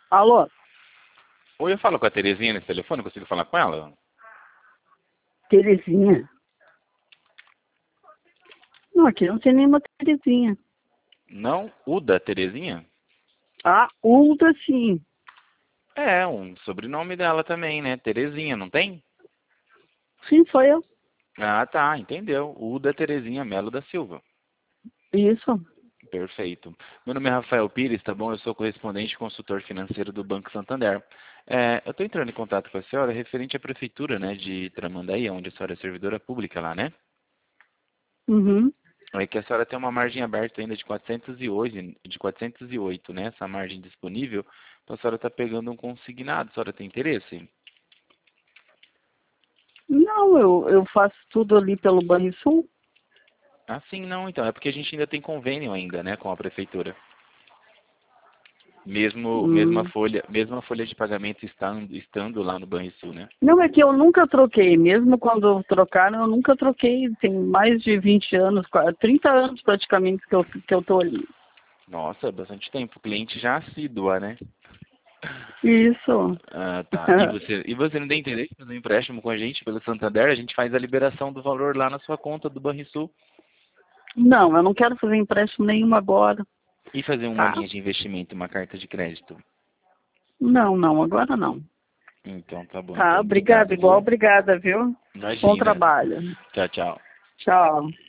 Alô? Oi, eu falo com a Terezinha nesse telefone, consigo falar com ela? Terezinha? Não, aqui não tem nenhuma Terezinha. Não? O da Terezinha? A Ulda, sim. É, um sobrenome dela também, né? Terezinha, não tem? Sim, foi eu. Ah, tá, entendeu. O da Terezinha Melo da Silva. Isso. Perfeito. Meu nome é Rafael Pires, tá bom? Eu sou correspondente e consultor financeiro do Banco Santander. Eu estou entrando em contato com a senhora referente à prefeitura, né, de Tramandaí, onde a senhora é servidora pública lá, né? Uhum. É que a senhora tem uma margem aberta ainda de 408, né? Essa margem disponível. Então a senhora está pegando um consignado. A senhora tem interesse? Não, eu faço tudo ali pelo Banrisul. Ah, sim, não. Então, é porque a gente ainda tem convênio ainda, né, com a prefeitura. Hum. Mesma folha de pagamento estando lá no Banrisul, né? Não, é que eu nunca troquei. Mesmo quando trocaram, eu nunca troquei. Tem mais de 20 anos, 30 anos praticamente que eu tô ali. Nossa, é bastante tempo. Cliente já assídua, né? Isso. Ah, tá. E você não tem interesse em fazer um empréstimo com a gente pelo Santander? A gente faz a liberação do valor lá na sua conta do Banrisul Não, eu não quero fazer empréstimo nenhum agora. e fazer uma Tá? linha de investimento, uma carta de crédito. Não, não, agora não. Então, tá bom. Tá, Então, obrigada, obrigado, igual viu? obrigada, viu? Bom Imagina. trabalho. Tchau, tchau. Tchau.